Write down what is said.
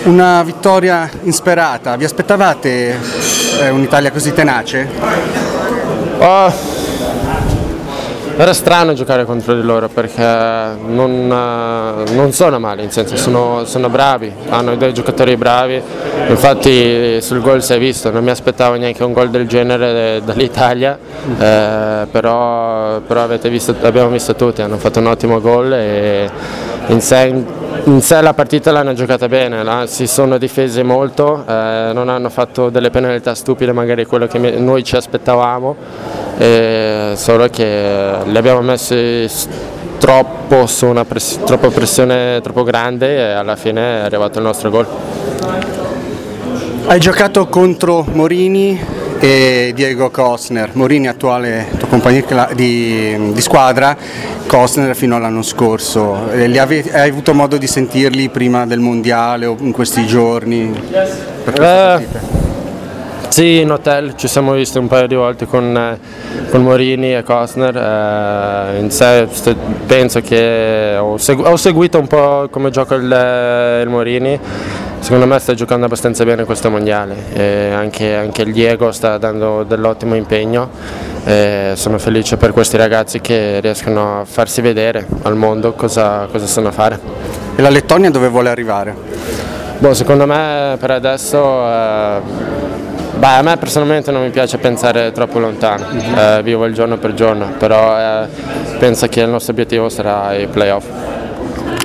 Una vittoria insperata, vi aspettavate un'Italia così tenace? Era strano giocare contro di loro perché non sono male, in senso sono bravi, hanno dei giocatori bravi, infatti sul gol si è visto, non mi aspettavo neanche un gol del genere dall'Italia, però abbiamo visto tutti, hanno fatto un ottimo gol e in sé la partita l'hanno giocata bene, si sono difesi molto, non hanno fatto delle penalità stupide, magari quello che noi ci aspettavamo, solo che li abbiamo messi troppo su una pressione troppo grande e alla fine è arrivato il nostro gol. Hai giocato contro Morini e Diego Costner, Morini attuale tuo compagno di squadra, Costner fino all'anno scorso. Hai avuto modo di sentirli prima del mondiale o in questi giorni? Per questa partita? Sì, in hotel ci siamo visti un paio di volte con Morini e Costner, in sé penso che ho seguito un po' come gioca il Morini, secondo me sta giocando abbastanza bene questo mondiale e anche il Diego sta dando dell'ottimo impegno, sono felice per questi ragazzi che riescono a farsi vedere al mondo cosa sanno fare. E la Lettonia dove vuole arrivare? Secondo me per adesso a me personalmente non mi piace pensare troppo lontano, vivo il giorno per giorno, però penso che il nostro obiettivo sarà i playoff.